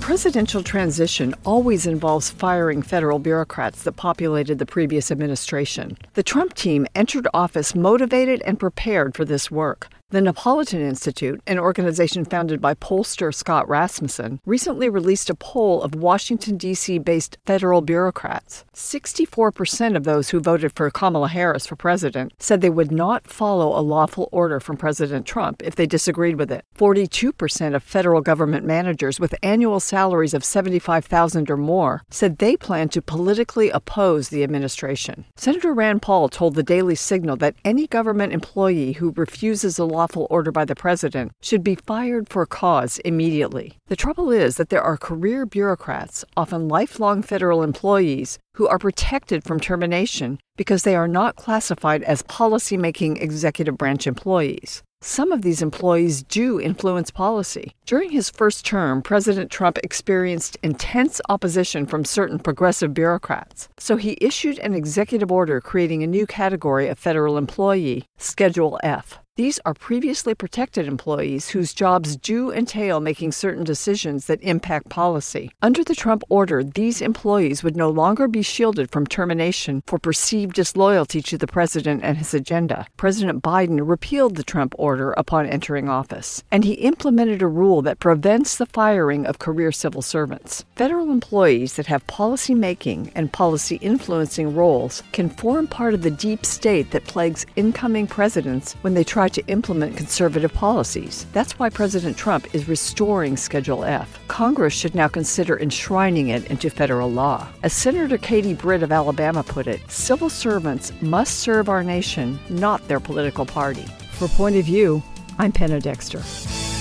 Presidential transition always involves firing federal bureaucrats that populated the previous administration. The Trump team entered office motivated and prepared for this work. The Napolitan Institute, an organization founded by pollster Scott Rasmussen, recently released a poll of Washington, D.C.-based federal bureaucrats. 64% of those who voted for Kamala Harris for president said they would not follow a lawful order from President Trump if they disagreed with it. 42% of federal government managers with annual salaries of $75,000 or more said they plan to politically oppose the administration. Senator Rand Paul told the Daily Signal that any government employee who refuses a lawful order by the president should be fired for cause immediately. The trouble is that there are career bureaucrats, often lifelong federal employees, who are protected from termination because they are not classified as policy-making executive branch employees. Some of these employees do influence policy. During his first term, President Trump experienced intense opposition from certain progressive bureaucrats. So he issued an executive order creating a new category of federal employee, Schedule F. These are previously protected employees whose jobs do entail making certain decisions that impact policy. Under the Trump order, these employees would no longer be shielded from termination for perceived disloyalty to the president and his agenda. President Biden repealed the Trump order upon entering office, and he implemented a rule that prevents the firing of career civil servants. Federal employees that have policy-making and policy-influencing roles can form part of the deep state that plagues incoming presidents when they try to implement conservative policies. That's why President Trump is restoring Schedule F. Congress should now consider enshrining it into federal law. As Senator Katie Britt of Alabama put it, civil servants must serve our nation, not their political party. For Point of View, I'm Penna Dexter.